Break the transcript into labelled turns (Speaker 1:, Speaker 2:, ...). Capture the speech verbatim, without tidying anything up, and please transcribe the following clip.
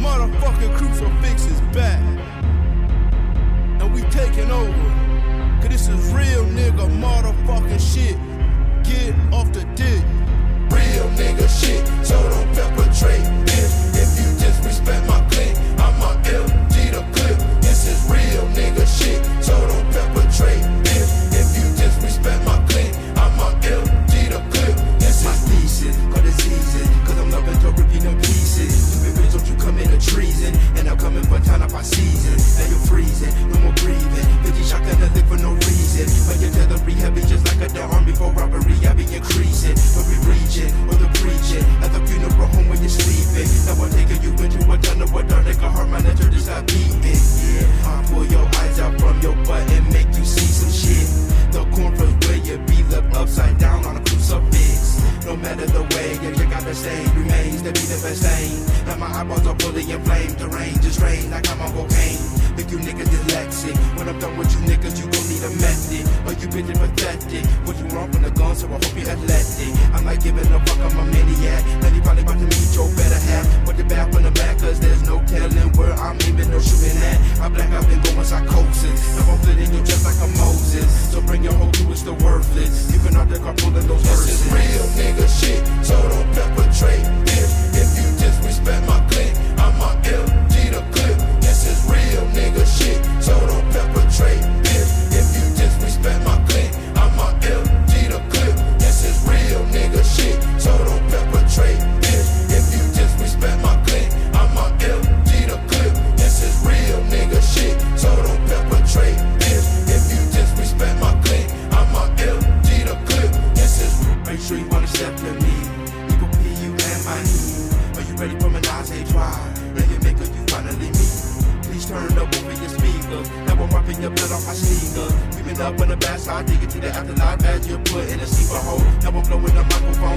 Speaker 1: motherfucking crucifix is back. And we taking over. Cause this is real nigga motherfucking shit. Get off the dick.
Speaker 2: Real nigga shit, so don't perpetrate this. If you disrespect my clique, I'm a L G the clip. This is real nigga shit, so don't perpetrate this. If you disrespect my clique, I'm a L G the clip. This is my thesis, cause it's easy, cause I'm loving to rip you them pieces. Stupid bitch, don't you come into treason, and I'm coming for time up our season. Now you're freezing, no more breathing. fifty shotgun to live for no reason. But you tell the rehab just like a the army for robbery, I be increasing. But we reach it, or the preaching, at the funeral home when you're sleeping. Now I'm taking you into a tunnel where dark like a heart monitor to stop beating. Yeah, I'll pull your eyes out from your butt and make you see some shit. The cornflakes where you be left upside down on a crucifix. No matter the way, yeah, you gotta stay, remains to be the best thing. And my eyeballs are fully inflamed, the range is strange like I'm on cocaine. Make you niggas dyslexic. When I'm done with you niggas, you gon' need a method. Or you bitches pathetic. What you wrong from the gun, so I hope you athletic. I'm like giving a fuck, I'm a maniac. Now you probably about to meet your better half. Put the back on the back, cause there's no telling where I'm aiming or shooting at. I black out and going psychosis. Now I'm flitting you just like a Moses. So bring your whole crew, it's the worthless. You can out the car pulling those verses. This is real nigga shit, so don't perpetrate this. If you disrespect my clique, I'm a L G the clip. This is real nigga shit, so don't perpetrate this. If you disrespect my clique, I'm a L G the clip. This is real nigga shit, so don't perpetrate this. If you disrespect my clique, I'm a L G the clip. This is real nigga shit, so don't perpetrate this. If you disrespect my clique, I'm a L G the clip. This is. Make sure you wanna step to me. You gon' pee you and my knee. Are you ready for menage a trois? Let you make her, you finally meet. Please turn up over your speaker. Now I'm wiping your blood off my sneaker. Creeping up on the backside, digging to the afterlife as you put in a sleeper hole. Now I'm blowing the microphone.